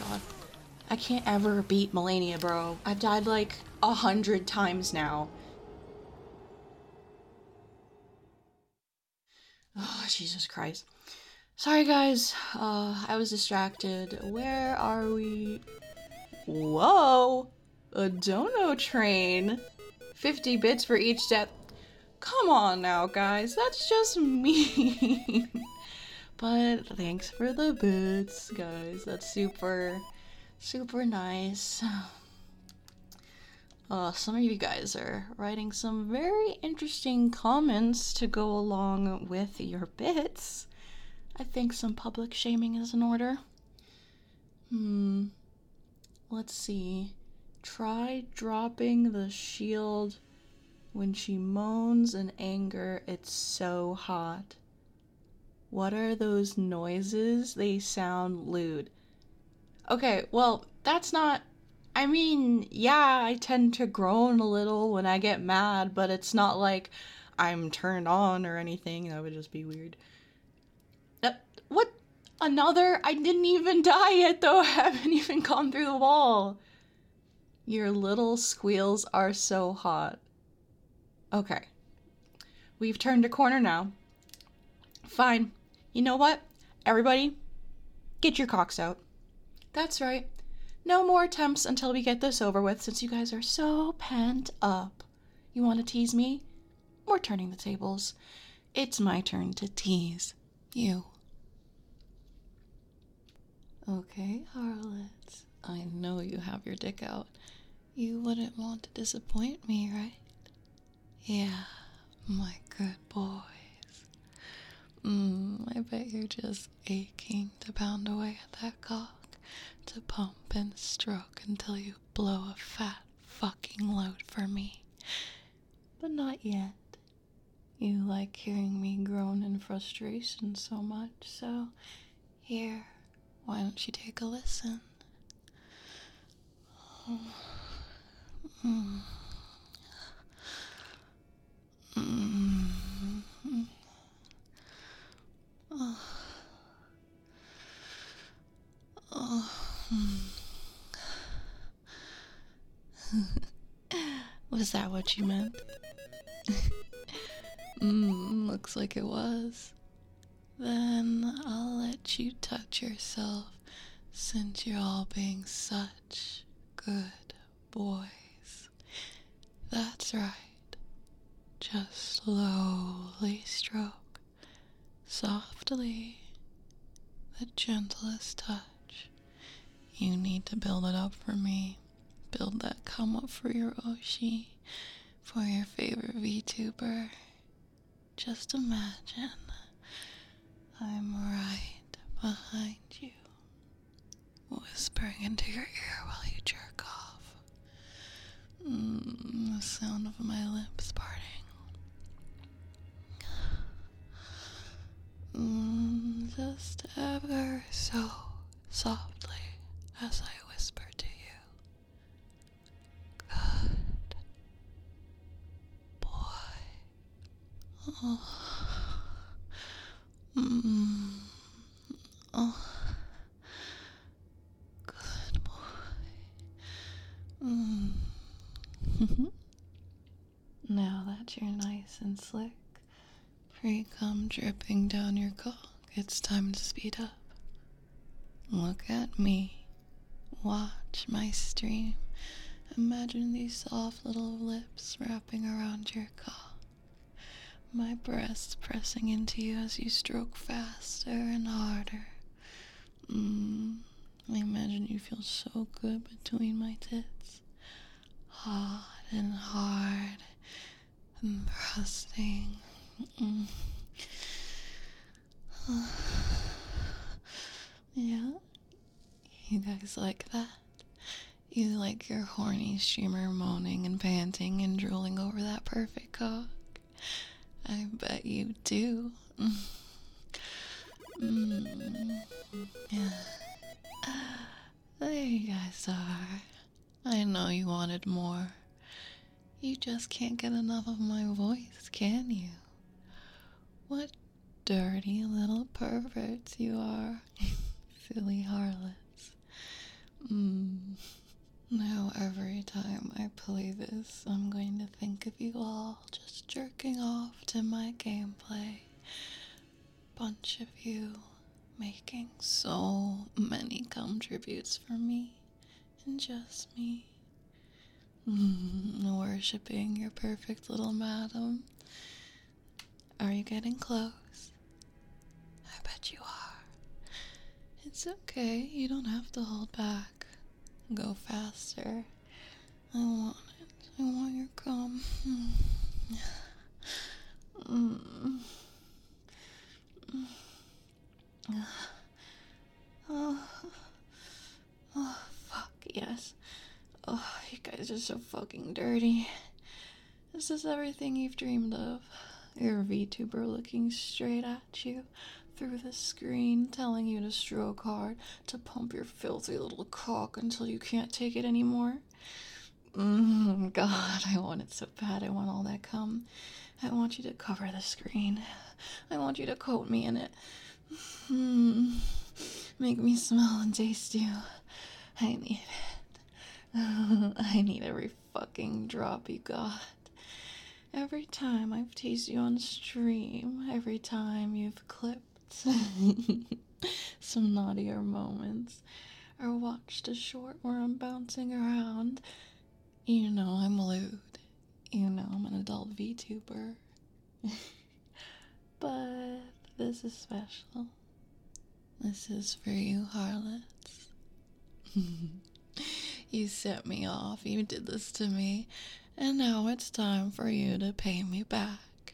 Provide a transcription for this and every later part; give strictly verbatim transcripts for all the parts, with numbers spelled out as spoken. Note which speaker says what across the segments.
Speaker 1: god. I can't ever beat Malenia, bro. I've died like a hundred times now. Oh, Jesus Christ. Sorry, guys. Uh, I was distracted. Where are we? Whoa! A dono train. fifty bits for each death. Come on now, guys. That's just mean. But thanks for the bits, guys. That's super, super nice. Uh, some of you guys are writing some very interesting comments to go along with your bits. I think some public shaming is in order. Hmm. Let's see. Try dropping the shield when she moans in anger. It's so hot. What are those noises? They sound lewd. Okay, well, that's not... I mean, yeah, I tend to groan a little when I get mad, but it's not like I'm turned on or anything. That would just be weird. Uh, what? Another? I didn't even die yet, though. I haven't even gone through the wall. Your little squeals are so hot. Okay. We've turned a corner now. Fine. You know what? Everybody, get your cocks out. That's right. No more attempts until we get this over with, since you guys are so pent up. You want to tease me? We're turning the tables. It's my turn to tease you. Okay, harlots. I know you have your dick out. You wouldn't want to disappoint me, right? Yeah, my good boys. Mmm, I bet you're just aching to pound away at that cock. To pump and stroke until you blow a fat fucking load for me. But not yet. You like hearing me groan in frustration so much, so here, why don't you take a listen? Mm. Mm. Oh. Oh. Was that what you meant? Mmm, looks like it was. Then I'll let you touch yourself, since you're all being such good boys. That's right. Just slowly stroke, softly, the gentlest touch. You need to build it up for me. Build that come up for your Oshi, for your favorite VTuber. Just imagine I'm right behind you, whispering into your ear while you jerk off. Mm, the sound of my lips parting. Mm, just ever so softly as I whisper to you. Good boy. Oh. Mm. Oh. Good boy. Mm. Now that you're nice and slick, pre-cum dripping down your cock, it's time to speed up. Look at me. Watch my stream. Imagine these soft little lips wrapping around your cock. My breasts pressing into you as you stroke faster and harder. Mmm. I imagine you feel so good between my tits. Hot and hard and thrusting. Mm. Yeah? You guys like that? You like your horny streamer moaning and panting and drooling over that perfect cock? I bet you do. Mm. Yeah. There you guys are. I know you wanted more. You just can't get enough of my voice, can you? What dirty little perverts you are. Silly harlots. Mm. Now every time I play this, I'm going to think of you all just jerking off to my gameplay. Bunch of you making so many contributes for me and just me. Mm, worshipping your perfect little madam. Are you getting close? I bet you are. It's okay, you don't have to hold back. Go faster. I want it. I want your cum. Mm. Oh. Oh, fuck, yes. Oh, you guys are so fucking dirty. Is this everything you've dreamed of? Your VTuber looking straight at you through the screen, telling you to stroke hard, to pump your filthy little cock until you can't take it anymore? Mm, God, I want it so bad. I want all that cum. I want you to cover the screen. I want you to coat me in it. Mm, make me smell and taste you. I need it. I need every fucking drop you got. Every time I've teased you on stream, every time you've clipped some naughtier moments, or watched a short where I'm bouncing around, you know I'm lewd. You know I'm an adult VTuber. But this is special. This is for you, harlots. You set me off, you did this to me, and now it's time for you to pay me back.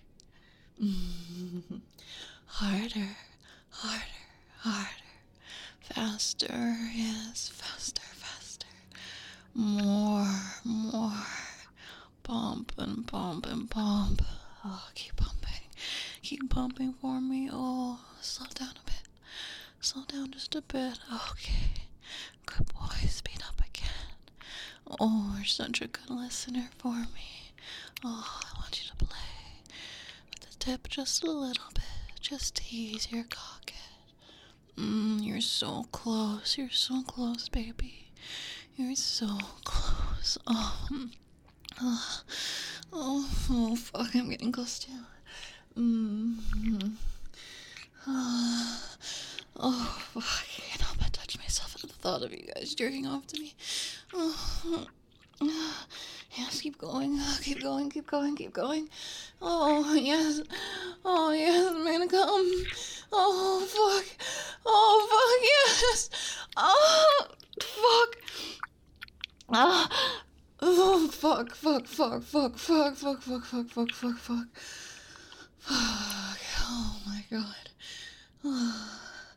Speaker 1: Harder, harder, harder. Faster, yes, faster, faster. More, more. Pump and pump and pump. Oh, keep pumping. Keep pumping for me. Oh, slow down a bit. Slow down just a bit. Okay. Good boy, speed up again. Oh, you're such a good listener for me. Oh, I want you to play with the tip just a little bit. Just tease your cockhead. Mmm, you're so close. You're so close, baby. You're so close. Oh, oh, oh, oh fuck, I'm getting close too. Mmm. Oh, oh, fuck, I can't help but touch myself at the thought of you guys jerking off to me. Oh, yes, keep going, keep going, keep going, keep going. Oh, yes. Oh, yes, I'm gonna come. Oh, fuck. Oh, fuck, yes. Oh, fuck. Ah. Oh, fuck, fuck, fuck, fuck, fuck, fuck, fuck, fuck, fuck, fuck, fuck. Fuck. Oh, my God. Oh.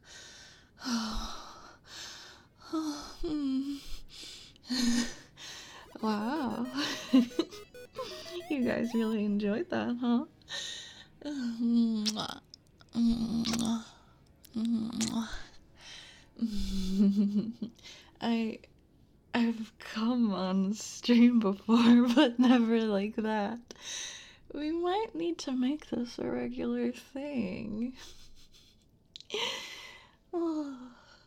Speaker 1: Oh. Oh. Mm. Wow. You guys really enjoyed that, huh? Mwah. Mwah. Mwah. I I've come on stream before, but never like that. We might need to make this a regular thing. Oh.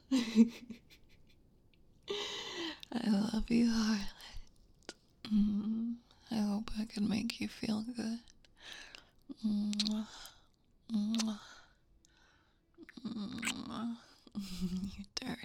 Speaker 1: I love you, Harlot. Mm, I hope I can make you feel good. Mwah. Mwah. Mwah. You dirty